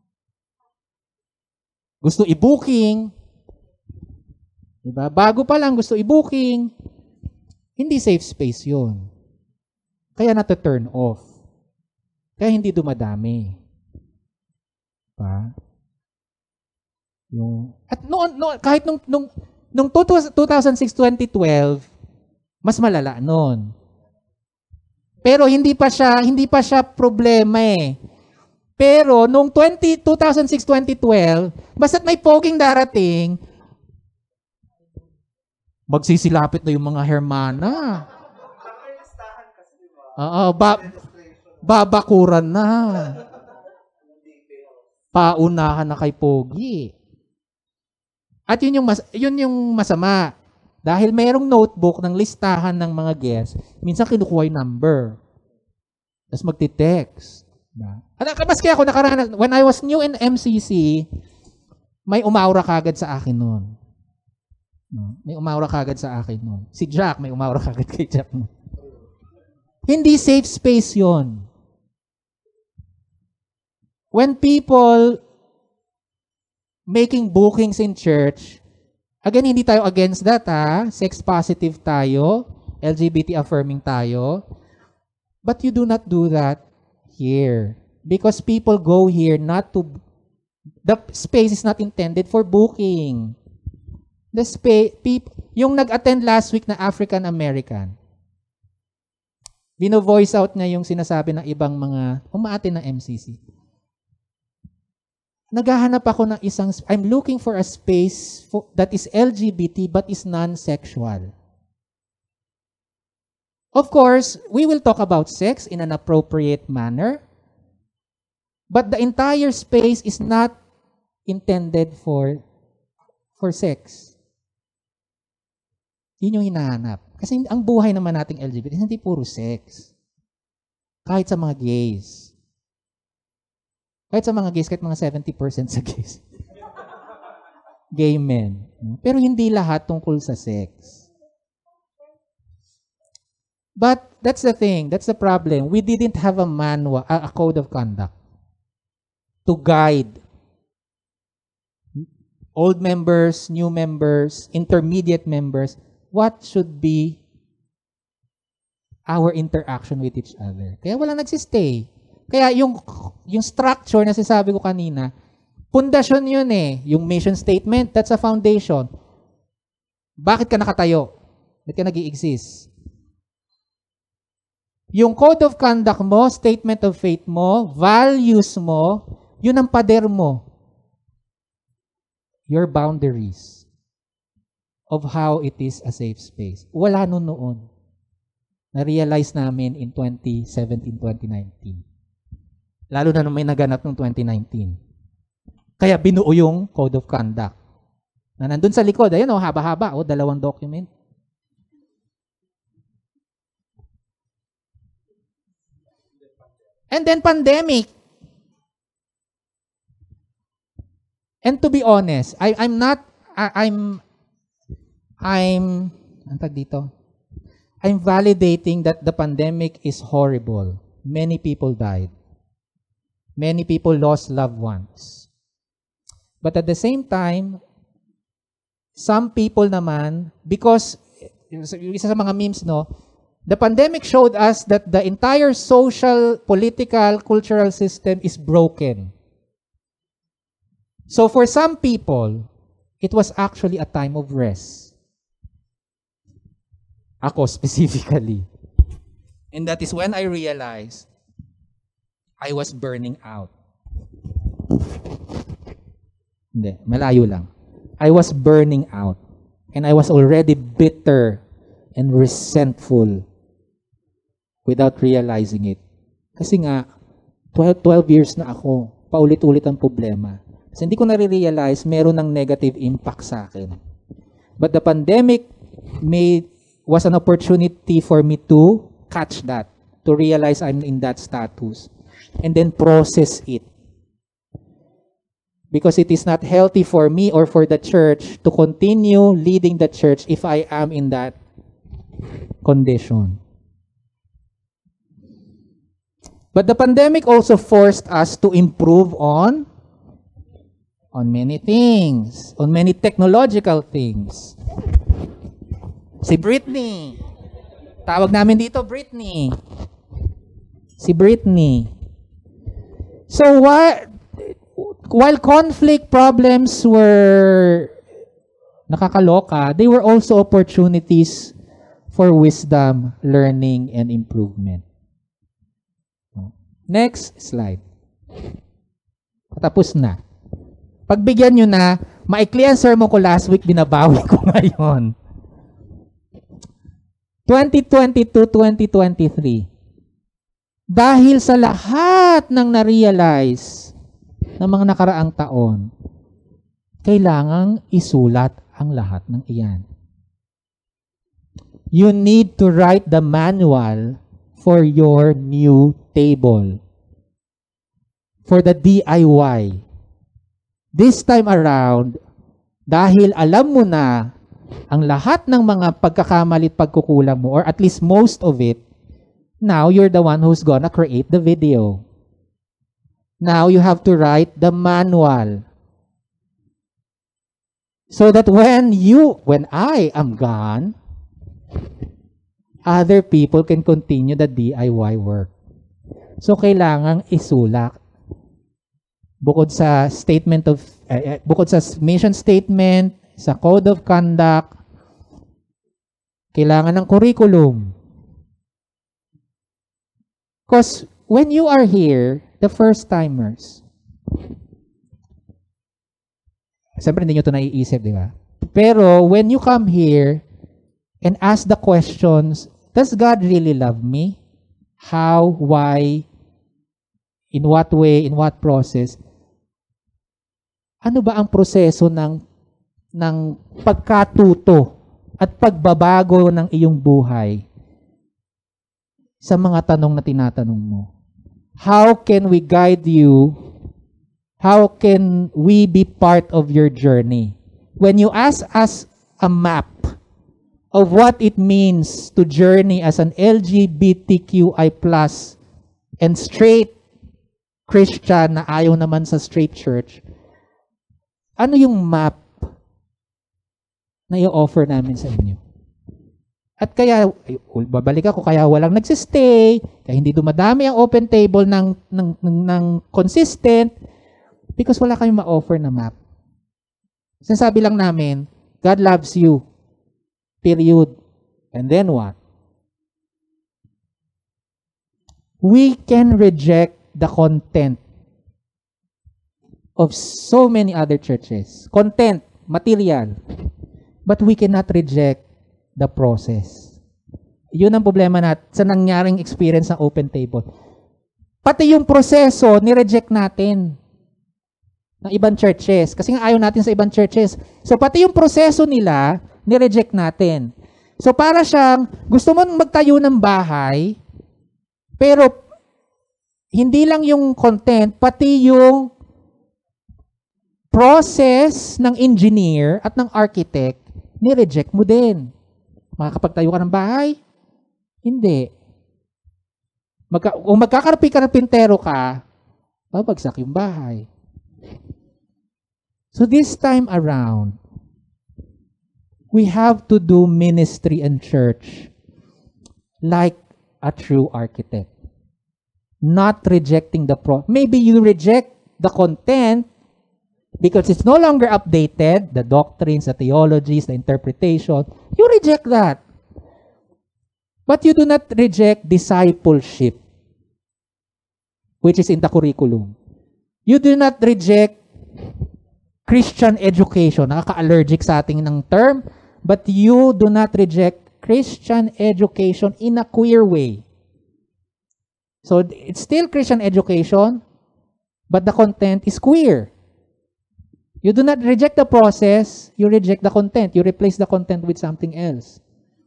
H: gusto i-booking, diba? Bago pa lang gusto i-booking, hindi safe space yun. Kaya na-turn off. Kaya hindi dumadami. Diba? At noon, kahit nung 2006-2012, mas malala noon. Pero hindi pa siya problema eh. Pero nung 2006-2012, basta't may poging darating, magsisilapit na yung mga hermana. Oo, babakuran na. Paunahan na kay Pogi. At yun yung masama. Dahil mayroong notebook ng listahan ng mga guests, minsan kinukuha yung number. Tapos magti-text. At maski ako nakaraan, when I was new in MCC, may umaura kagad sa akin noon. May umaura kagad sa akin noon. Si Jack, may umaura kagad kay Jack noon. Hindi safe space yon. When people making bookings in church, again, hindi tayo against that, ha? Sex positive tayo, LGBT affirming tayo. But you do not do that here. Because people go here not to, the space is not intended for booking. The space, yung nag-attend last week na African American, voice out niya yung sinasabi ng ibang mga umaattend ng MCC. Naghahanap ako ng I'm looking for a space that is LGBT but is non-sexual. Of course, we will talk about sex in an appropriate manner, but the entire space is not intended for sex. Yun yung hinahanap. Kasi ang buhay naman nating LGBT hindi puro sex. Kahit sa mga gays. Kahit mga 70% sa gays. Gay men. Pero hindi lahat tungkol sa sex. But that's the thing. That's the problem. We didn't have a manual, a code of conduct to guide old members, new members, intermediate members, what should be our interaction with each other. Kaya wala nagsistay. Kaya yung structure na sinasabi ko kanina, pundasyon yun eh. Yung mission statement, that's a foundation. Bakit ka nakatayo? Bakit ka nag-i-exist? Yung code of conduct mo, statement of faith mo, values mo, yun ang pader mo. Your boundaries of how it is a safe space. Wala noon. Na-realize namin in 2017-2019. Lalo na nung may naganap ng 2019. Kaya binuo yung Code of Conduct. Na nandun sa likod, ayun haba-haba, 2 document. And then pandemic. And to be honest, I'm validating that the pandemic is horrible. Many people died. Many people lost loved ones. But at the same time, some people naman, because, isa sa mga memes, the pandemic showed us that the entire social, political, cultural system is broken. So for some people, it was actually a time of rest. Ako specifically. And that is when I realized I was burning out. Hindi, malayo lang. I was burning out. And I was already bitter and resentful without realizing it. Kasi nga, 12 years na ako, paulit-ulit ang problema. Kasi hindi ko nare-realize meron ng negative impact sa akin. But the pandemic was an opportunity for me to catch that, to realize I'm in that status, and then process it. Because it is not healthy for me or for the church to continue leading the church if I am in that condition. But the pandemic also forced us to improve on many things, on many technological things. Si Britney. Tawag namin dito, Britney. Si Britney. So while conflict problems were nakakaloka, they were also opportunities for wisdom, learning, and improvement. Next slide. Tapos na. Pagbigyan nyo na, maikli ang sermon ko last week, binabawi ko ngayon. 2022-2023. Dahil sa lahat ng na-realize ng mga nakaraang taon, kailangang isulat ang lahat ng iyan. You need to write the manual for your new table. For the DIY. This time around, dahil alam mo na ang lahat ng mga pagkakamali at pagkukulang mo, or at least most of it, now you're the one who's gonna create the video. Now you have to write the manual. So that when I am gone, other people can continue the DIY work. So kailangang isulat. Bukod sa bukod sa mission statement, sa code of conduct, kailangan ng curriculum. Because when you are here, the first-timers, siyempre hindi nyo ito naiisip, di ba? Pero when you come here and ask the questions, does God really love me? How? Why? In what way? In what process? Ano ba ang proseso ng pagkatuto at pagbabago ng iyong buhay sa mga tanong na tinatanong mo? How can we guide you? How can we be part of your journey? When you ask us a map of what it means to journey as an LGBTQI+ and straight Christian na ayaw naman sa straight church, ano yung map na i-offer namin sa inyo? At kaya, babalik ako, kaya walang nagsistay, kaya hindi dumadami ang open table ng consistent, because wala kayong ma-offer na map. Sinasabi lang namin, God loves you. Period. And then what? We can reject the content of so many other churches. Content, material. But we cannot reject the process. Yun ang problema natin sa nangyaring experience ng open table. Pati yung proseso, nireject natin ng ibang churches. Kasi nga ayaw natin sa ibang churches. So pati yung proseso nila, nireject natin. So para siyang, gusto mo magtayo ng bahay, pero hindi lang yung content, pati yung process ng engineer at ng architect, ni-reject mo din. Makakapagtayo ka ng bahay? Hindi. Kung magkakarpi-karpintero ka, babagsak yung bahay. So this time around, we have to do ministry and church like a true architect. Not rejecting the maybe you reject the content because it's no longer updated, the doctrines, the theologies, the interpretation. You reject that. But you do not reject discipleship, which is in the curriculum. You do not reject Christian education. Nakaka-allergic sa ating ng term, but you do not reject Christian education in a queer way. So it's still Christian education, but the content is queer. You do not reject the process, you reject the content. You replace the content with something else.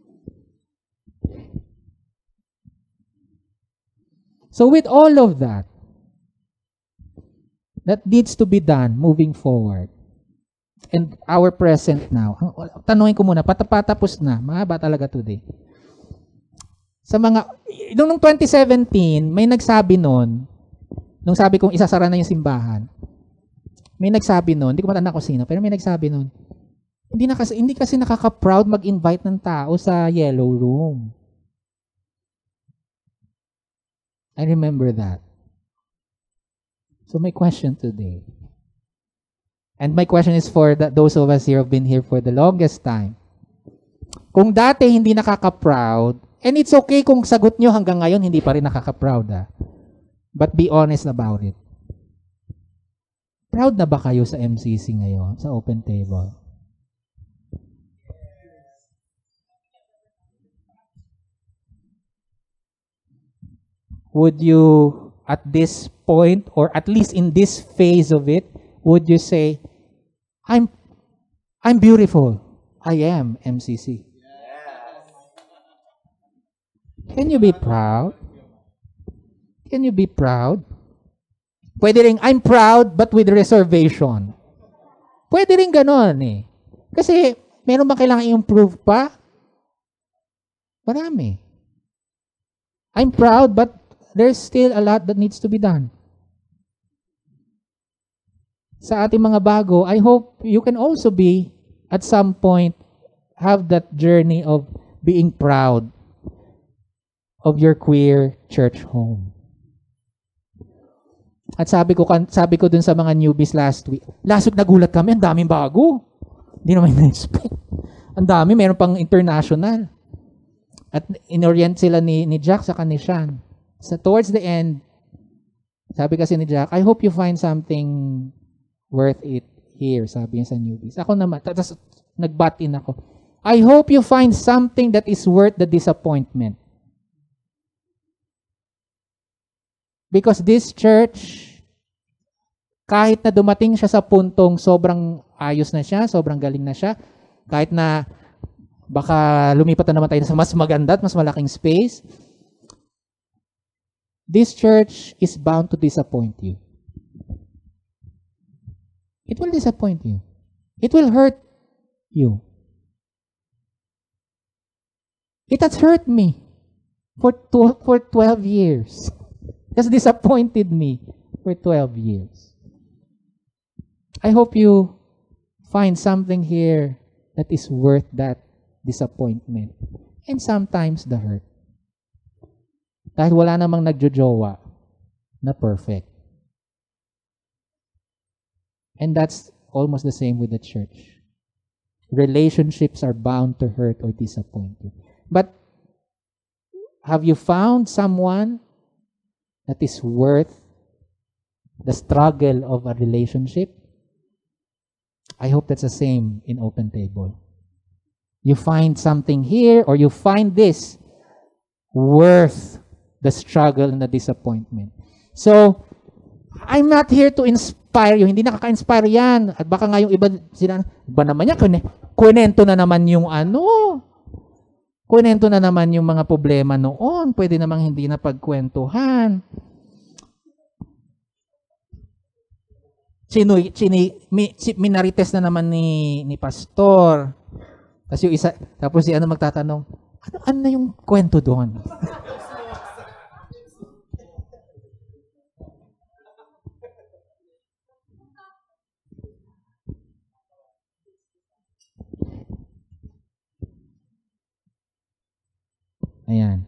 H: So with all of that needs to be done moving forward. And our present now. Tanungin ko muna, patapos na. Mahaba talaga today. Sa mga, nung 2017, may nagsabi nun, nung sabi kong isasara na yung simbahan, may nagsabi nun, hindi ko matanda kung sino, pero may nagsabi nun, hindi kasi nakaka-proud mag-invite ng tao sa yellow room. I remember that. So my question today, and my question is for those of us here who have been here for the longest time. Kung dati hindi nakaka-proud, and it's okay kung sagot nyo hanggang ngayon hindi pa rin nakaka-proud, but be honest about it. Proud na ba kayo sa MCC ngayon, sa Open Table? Would you, at this point, or at least in this phase of it, would you say, I'm beautiful. I am MCC. Can you be proud? Can you be proud? Pwede rin, I'm proud but with reservation. Pwede rin ganon eh. Kasi, meron ba kailangan i-improve pa? Marami. I'm proud but there's still a lot that needs to be done. Sa ating mga bago, I hope you can also be, at some point, have that journey of being proud of your queer church home. At sabi ko dun sa mga newbies last week nagulat kami, ang daming bago. Hindi naman na-expect. Ang dami, meron pang international. At inorient sila ni Jack sa ni Sean. So towards the end, sabi kasi ni Jack, I hope you find something worth it here, sabi niya sa newbies. Ako naman, tapos nag-butt-in ako. I hope you find something that is worth the disappointment. Because this church, kahit na dumating siya sa puntong sobrang ayos na siya, sobrang galing na siya, kahit na baka lumipat na naman tayo sa mas maganda at mas malaking space, this church is bound to disappoint you. It will disappoint you. It will hurt you. It has hurt me for 12 years. It has disappointed me for 12 years. I hope you find something here that is worth that disappointment. And sometimes the hurt. Dahil wala namang nagjojowa na perfect. And that's almost the same with the church. Relationships are bound to hurt or disappoint you. But have you found someone that is worth the struggle of a relationship? I hope that's the same in Open Table. You find something here or you find this worth the struggle and the disappointment. So, I'm not here to inspire you. Hindi nakaka-inspire yan. At baka nga yung iba naman yan, kunento na naman yung kunento na naman yung mga problema noon. Pwede namang hindi na pagkwentuhan. Minarites na naman ni pastor. Tapos yung isa, tapos si magtatanong, ano na yung kwento doon? Ayan.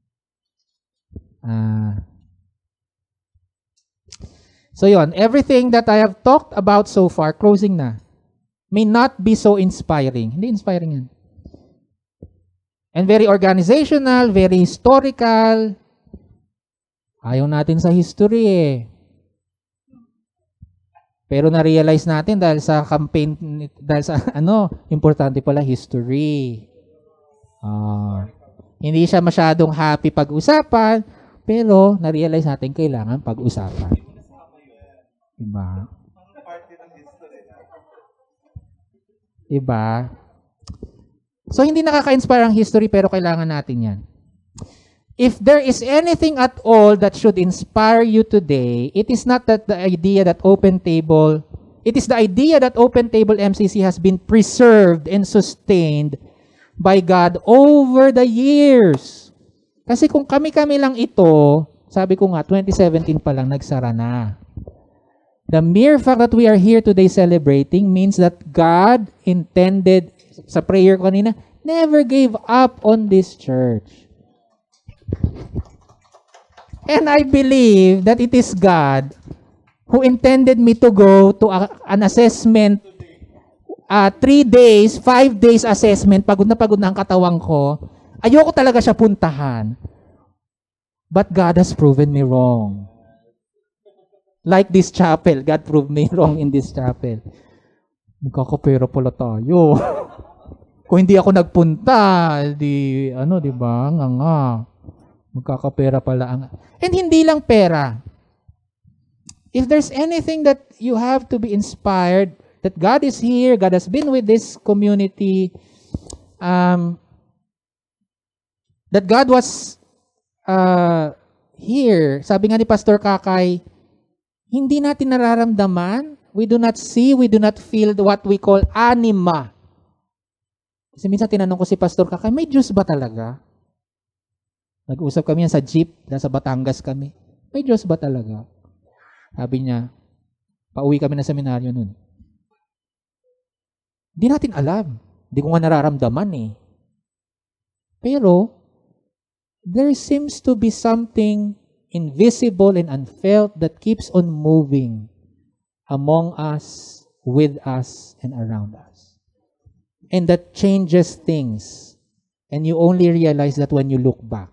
H: So yon, everything that I have talked about so far, closing na, may not be so inspiring. Hindi inspiring yan. And very organizational, very historical. Ayaw natin sa history eh. Pero na-realize natin dahil sa campaign, dahil sa importante pala history. Hindi siya masyadong happy pag-usapan, pero na-realize natin kailangan pag-usapan. Diba? Diba? So, hindi nakaka-inspire ang history, pero kailangan natin yan. If there is anything at all that should inspire you today, it is not that the idea that Open Table, it is the idea that Open Table MCC has been preserved and sustained by God over the years. Kasi kung kami-kami lang ito, sabi ko nga, 2017 pa lang, nagsara na. The mere fact that we are here today celebrating means that God intended, sa prayer ko kanina, never gave up on this church. And I believe that it is God who intended me to go to an assessment, 3 days, 5 days assessment, pagod na ang katawan ko. Ayoko talaga siya puntahan. But God has proven me wrong. Like this chapel, God proved me wrong in this chapel. Magkakapera pala tayo. Kung hindi ako nagpunta, di ba? Nga. Magkakapera pala ang... And hindi lang pera. If there's anything that you have to be inspired, that God is here, God has been with this community, that God was here. Sabi nga ni Pastor Kakay, hindi natin nararamdaman, we do not see, we do not feel what we call anima. Kasi minsan tinanong ko si Pastor Kakay, may Diyos ba talaga? Nag-usap kami yan sa jeep, nasa Batangas kami. May Diyos ba talaga? Sabi niya, pauwi kami na seminaryo nun. Di natin alam. Di ko nga nararamdaman eh. Pero, there seems to be something invisible and unfelt that keeps on moving among us, with us, and around us. And that changes things. And you only realize that when you look back.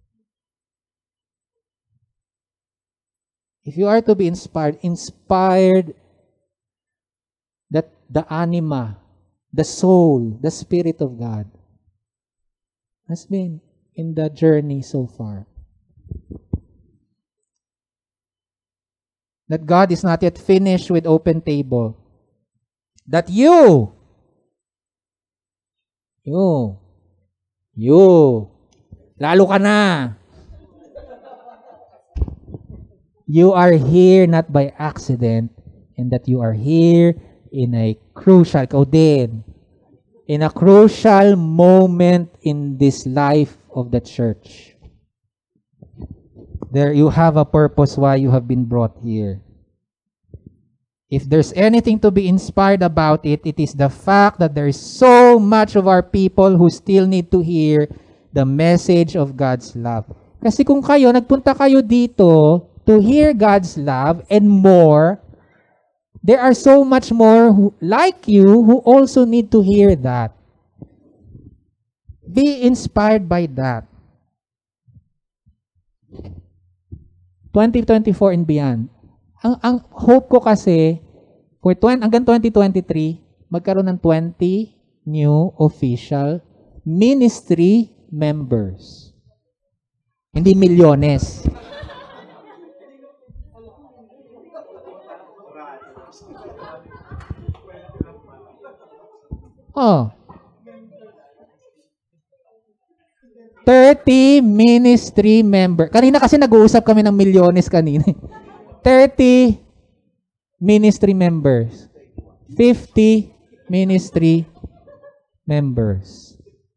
H: If you are to be inspired that the anima, the soul, the Spirit of God has been in the journey so far. That God is not yet finished with Open Table. That you, lalo ka na. You are here not by accident, and that you are here in a crucial, in a crucial moment in this life of the church. There you have a purpose why you have been brought here. If there's anything to be inspired about it, it is the fact that there is so much of our people who still need to hear the message of God's love. Kasi kung nagpunta kayo dito to hear God's love and more, there are so much more like you who also need to hear that. Be inspired by that. 2024 and beyond. Ang hope ko kasi, hanggang 2023, magkaroon ng 20 new official ministry members. Hindi milyones. Oh. 30 ministry member. Kanina kasi nag-uusap kami ng milyones kanina. 30 ministry members. 50 ministry members.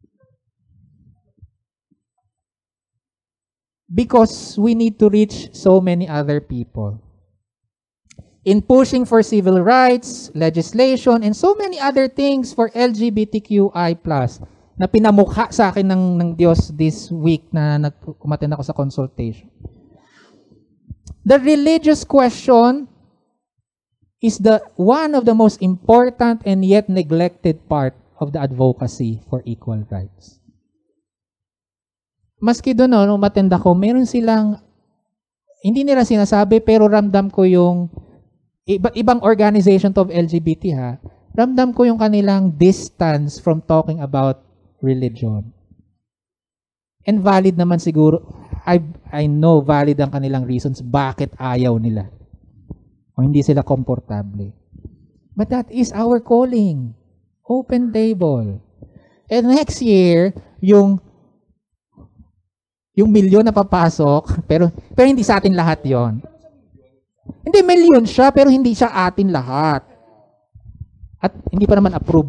H: Because we need to reach so many other people. In pushing for civil rights, legislation, and so many other things for LGBTQI+, na pinamukha sa akin ng Diyos this week na umattend ako sa consultation. The religious question is one of the most important and yet neglected part of the advocacy for equal rights. maski doon, no, nung matenda ko, meron silang, hindi nila sinasabi, pero ramdam ko yung, ibang organization of LGBT ha, ramdam ko yung kanilang distance from talking about religion. And valid naman siguro, I know valid ang kanilang reasons bakit ayaw nila. O hindi sila komportable. But that is our calling. Open table. And next year, yung milyon na papasok, pero hindi sa atin lahat yon. Hindi, milyon siya, pero hindi siya atin lahat. At hindi pa naman approve.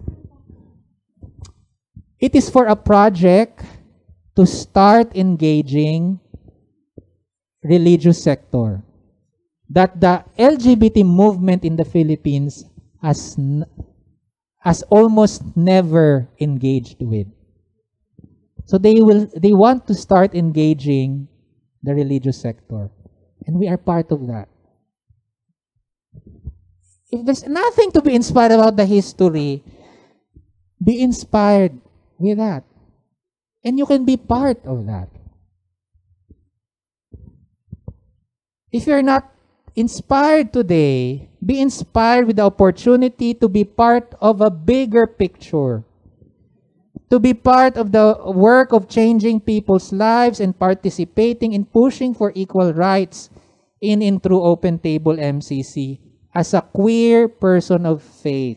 H: It is for a project to start engaging religious sector that the LGBT movement in the Philippines has almost never engaged with. So they want to start engaging the religious sector. And we are part of that. If there's nothing to be inspired about the history, be inspired with that. And you can be part of that. If you're not inspired today, be inspired with the opportunity to be part of a bigger picture. To be part of the work of changing people's lives and participating in pushing for equal rights in True Open Table MCC as a queer person of faith.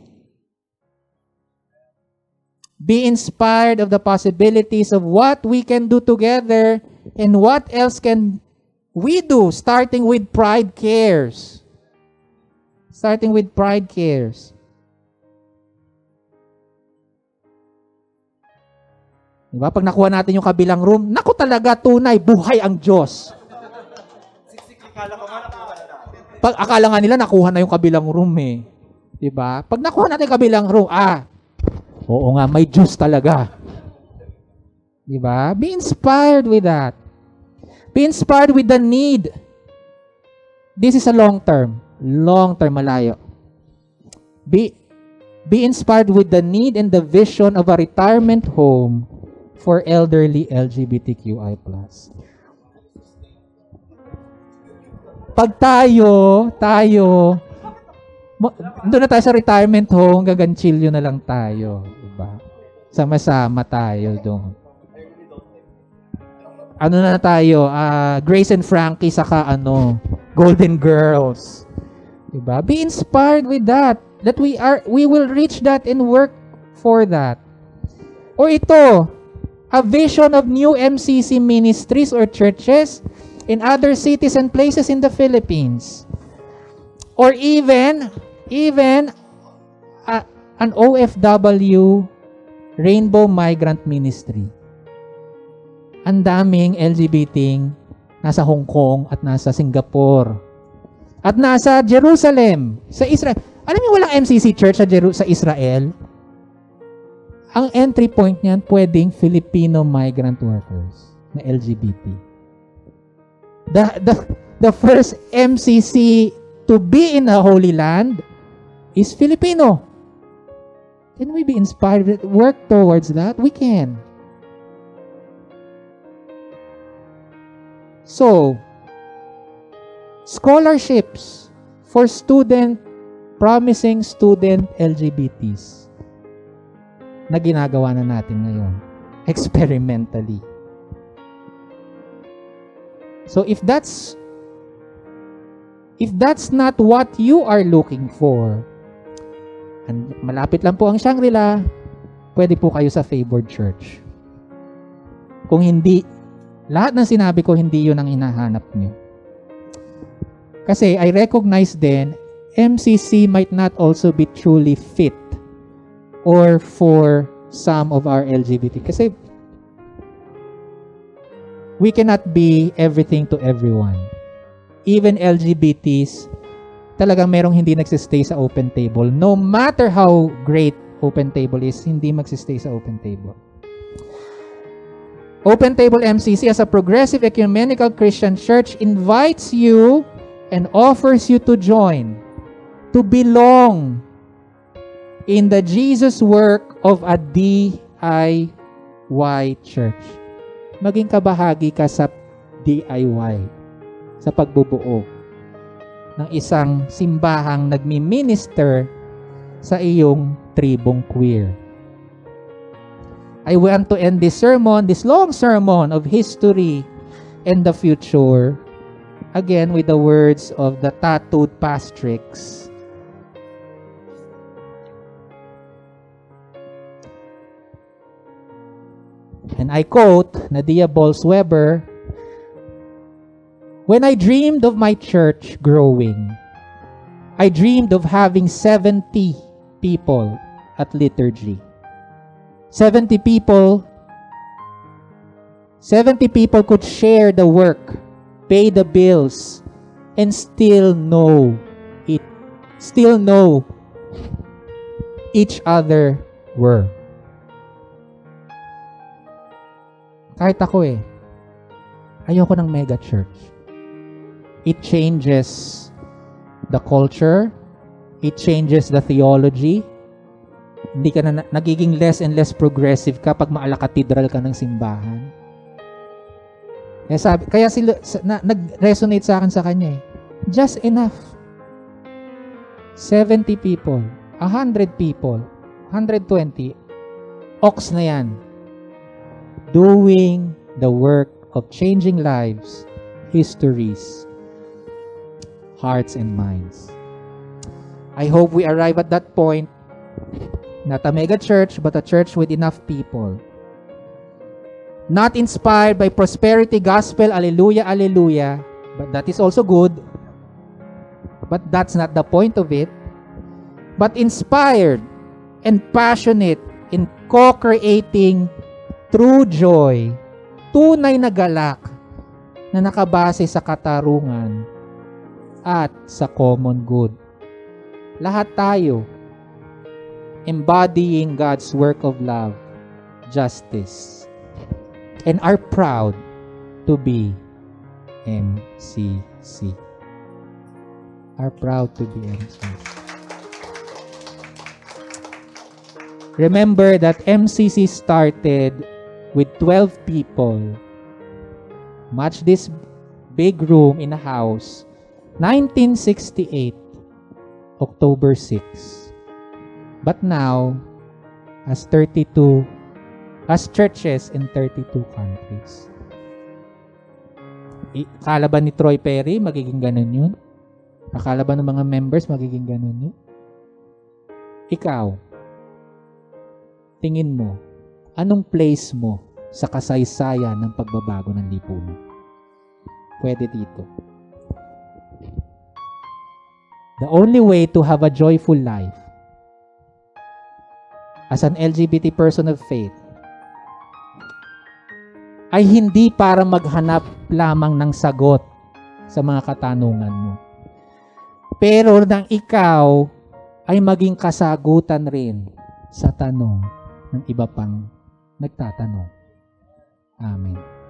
H: Be inspired of the possibilities of what we can do together and what else can we do, starting with Pride Cares. Starting with Pride Cares. Diba? Pag nakuha natin yung kabilang room, naku talaga, tunay, buhay ang Diyos. Pag akala nga nila, nakuha na yung kabilang room eh. Diba? Pag nakuha natin yung kabilang room, oo nga, may Diyos talaga. Diba? Be inspired with that. Be inspired with the need. This is a long term, malayo. Be inspired with the need and the vision of a retirement home for elderly LGBTQI+. Pag tayo, doon na tayo sa retirement home, gaganchilyo na lang tayo. Diba? Sama-sama tayo doon. Ano na tayo? Grace and Frankie saka Golden Girls. Diba? Be inspired with that. That we will reach that and work for that. Or ito, a vision of new MCC ministries or churches in other cities and places in the Philippines. Or even an OFW Rainbow Migrant Ministry. Ang daming LGBT nasa Hong Kong at nasa Singapore at nasa Jerusalem, sa Israel. Alam niyo walang MCC church sa Israel? Ang entry point niyan pwedeng Filipino migrant workers na LGBT. The first MCC to be in the Holy Land is Filipino. Can we be inspired? Work towards that? We can. So, scholarships for promising student LGBTs na ginagawa na natin ngayon, experimentally. So, if that's not what you are looking for, and malapit lang po ang Shangri-La, pwede po kayo sa Favored Church. Kung hindi, lahat ng sinabi ko, hindi yun ang hinahanap nyo. Kasi I recognize then, MCC might not also be truly fit or for some of our LGBT. Kasi we cannot be everything to everyone. Even LGBTs, talagang merong hindi nagsistay sa open table. No matter how great open table is, hindi magsistay sa open table. Open Table MCC as a progressive ecumenical Christian church invites you and offers you to join, to belong in the Jesus work of a DIY church. maging kabahagi ka sa DIY, sa pagbubuo ng isang simbahang nagmi-minister sa iyong tribong queer. I want to end this sermon, this long sermon of history and the future, again with the words of the tattooed pastrix. And I quote Nadia Bolz-Weber, "When I dreamed of my church growing, I dreamed of having 70 people at liturgy. 70 people could share the work, pay the bills, and still know each other were." Kahit ako ayoko ng mega church. It changes the culture. It changes the theology. Hindi ka na nagiging less and less progressive kapag maala-katedral ka ng simbahan. Kaya nag-resonate sa akin sa kanya just enough. 70 people, 100 people, 120, ox na yan. Doing the work of changing lives, histories, hearts and minds. I hope we arrive at that point, not a mega church, but a church with enough people. Not inspired by prosperity gospel, alleluia, alleluia, but that is also good. But that's not the point of it. But inspired and passionate in co-creating true joy, tunay na galak na nakabase sa katarungan at sa common good. Lahat tayo embodying God's work of love, justice, and are proud to be MCC. Are proud to be MCC. Remember that MCC started with 12 people. Match this big room in a house. 1968, October 6. But now, as churches in 32 countries. Akala ba ni Troy Perry magiging ganun yun? Akala ba ng mga members magiging ganun yun? Ikaw, tingin mo, anong place mo sa kasaysayan ng pagbabago ng lipunan? Pwede dito. The only way to have a joyful life as an LGBT person of faith ay hindi para maghanap lamang ng sagot sa mga katanungan mo. Pero nang ikaw ay maging kasagutan rin sa tanong ng iba pang nagtatanong. Amen.